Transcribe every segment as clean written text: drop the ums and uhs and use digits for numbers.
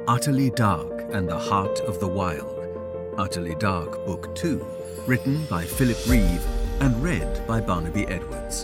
Utterly Dark and the Heart of the Wild. Utterly Dark, Book 2, written by Philip Reeve and read by Barnaby Edwards.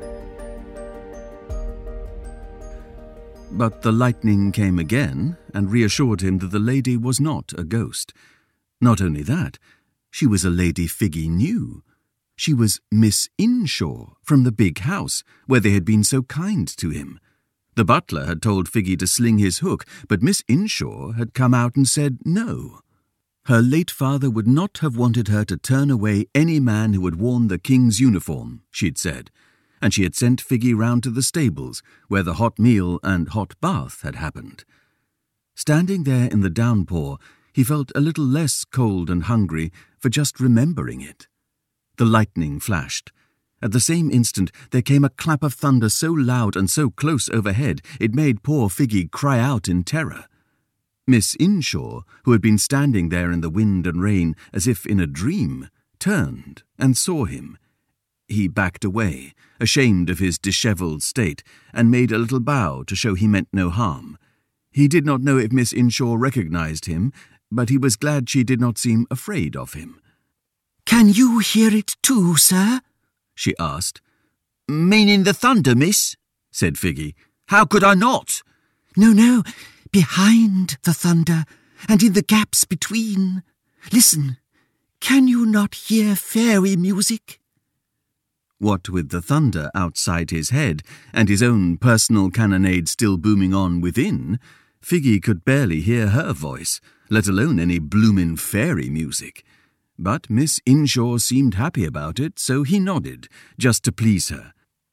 But the lightning came again and reassured him that the lady was not a ghost. Not only that, she was a lady Figgy knew. She was Miss Inshaw from the big house where they had been so kind to him. The butler had told Figgy to sling his hook, but Miss Inshaw had come out and said no. Her late father would not have wanted her to turn away any man who had worn the king's uniform, she'd said, and she had sent Figgy round to the stables, where the hot meal and hot bath had happened. Standing there in the downpour, he felt a little less cold and hungry for just remembering it. The lightning flashed. At the same instant there came a clap of thunder so loud and so close overhead it made poor Figgy cry out in terror. Miss Inshaw, who had been standing there in the wind and rain as if in a dream, turned and saw him. He backed away, ashamed of his dishevelled state, and made a little bow to show he meant no harm. He did not know if Miss Inshaw recognised him, but he was glad she did not seem afraid of him. "Can you hear it too, sir?" she asked. "Meaning the thunder, miss?" said Figgy. "How could I not?" No, behind the thunder, and in the gaps between. Listen, can you not hear fairy music?" What with the thunder outside his head and his own personal cannonade still booming on within, Figgy could barely hear her voice, let alone any bloomin' fairy music. But Miss Inshaw seemed happy about it, so he nodded, just to please her.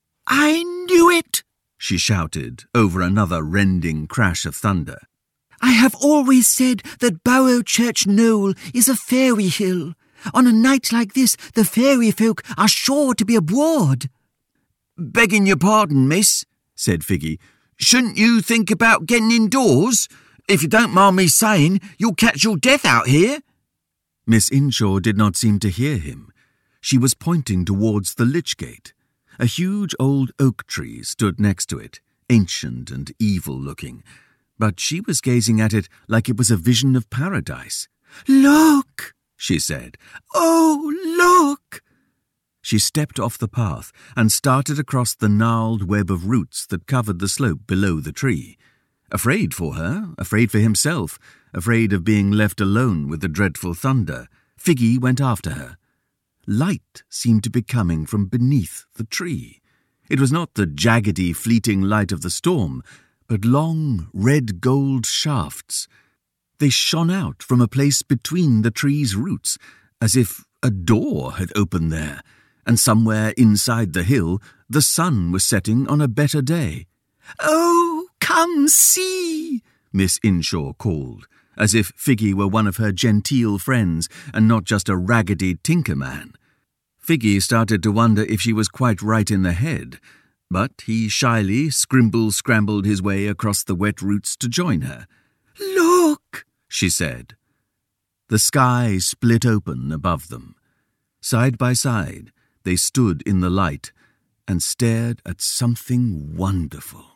"I knew it!" she shouted over another rending crash of thunder. "I have always said that Boroughchurch Knoll is a fairy hill. On a night like this, the fairy folk are sure to be abroad." "Begging your pardon, miss," said Figgy, "shouldn't you think about getting indoors? If you don't mind me saying, you'll catch your death out here." Miss Inshaw did not seem to hear him. She was pointing towards the lich gate. A huge old oak tree stood next to it, ancient and evil-looking, but she was gazing at it like it was a vision of paradise. "Look!" she said. "Oh, look!" She stepped off the path and started across the gnarled web of roots that covered the slope below the tree. Afraid for her, afraid for himself, afraid of being left alone with the dreadful thunder, Figgy went after her. Light seemed to be coming from beneath the tree. It was not the jaggedy, fleeting light of the storm, but long, red-gold shafts. They shone out from a place between the tree's roots, as if a door had opened there, and somewhere inside the hill the sun was setting on a better day. "Oh, come see!" Miss Inshaw called, as if Figgy were one of her genteel friends and not just a raggedy tinker-man. Figgy started to wonder if she was quite right in the head, but he shyly scrambled his way across the wet roots to join her. "Look!" she said. The sky split open above them. Side by side, they stood in the light and stared at something wonderful.